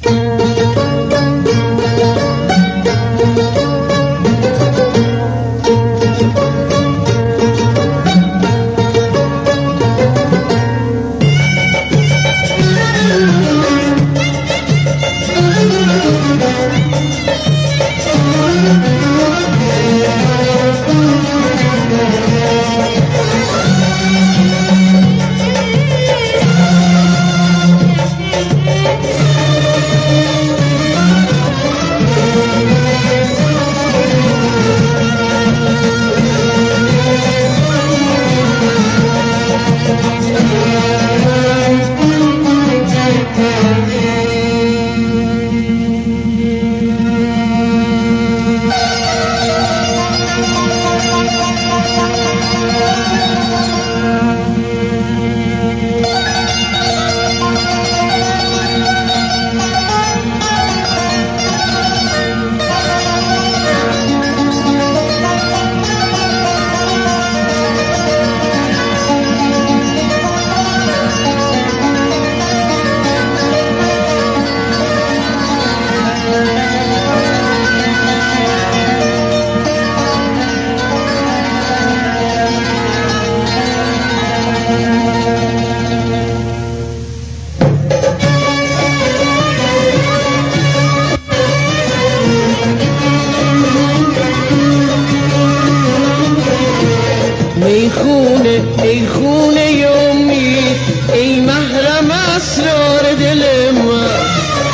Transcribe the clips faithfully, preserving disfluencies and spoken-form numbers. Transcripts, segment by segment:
ای خونه ای خونه امید، ای محرم اسرار دل من،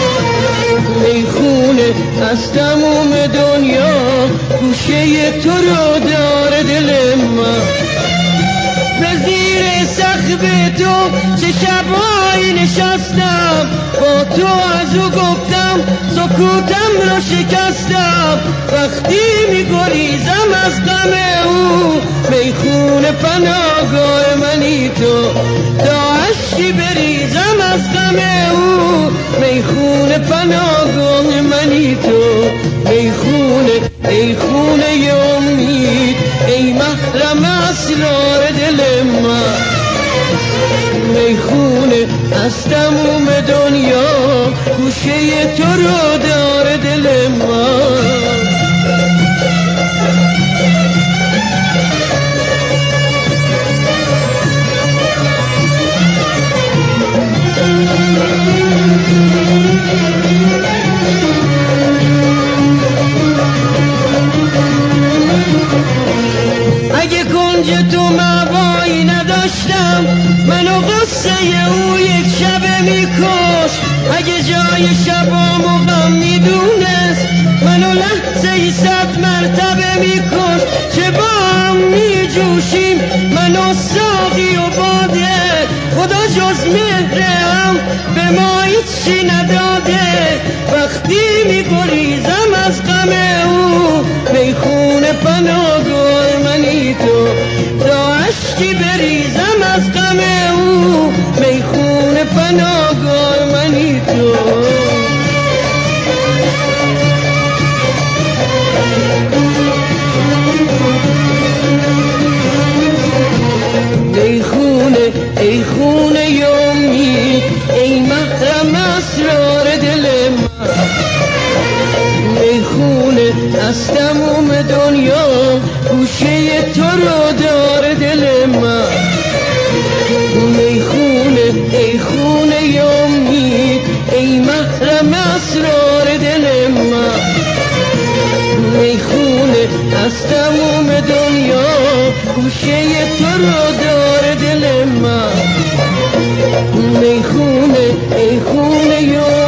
ای خونه از تموم دنیا گوشه تو رو داره دل من. به زیر سقف تو چه شبایی نشستم، با تو از او گفتم سکوتم رو شکستم. وقتی میگریزم از غم او، میخونه پناهگاه منی تو، تا اشکی بریزم از غم او، میخونه پناهگاه منی تو. میخونه ای خونه امید، ای محرم اسرار دل من، میخونه از تموم دنیا گوشه تو رو داره دل من. اگه کنج تو مبایی نداشتم، منو غصه او یک شبه میکش. اگه جای شبامو غم میدونست، منو لحظه ای صد مرتبه میکش. چه با هم میجوشیم من و ساقی و باده، خدا جز مهر هم به ما هیچی نداده. وقتی میگریزم از غم او، میخونه پناهگاه منی تو، تا اشکی بریزم از غم او، میخونه پناهگاه منی تو. ای خونه ای خونه امید، ای محرم اسرار دل من، ای خونه از تموم دنیا گوشه تو رو داره دل من. ای خونه ای خونه امید، ای محرم اسرار دل من، ای خونه از تموم دنیا گوشه تو رو داره دل من. ای خونه ای خونه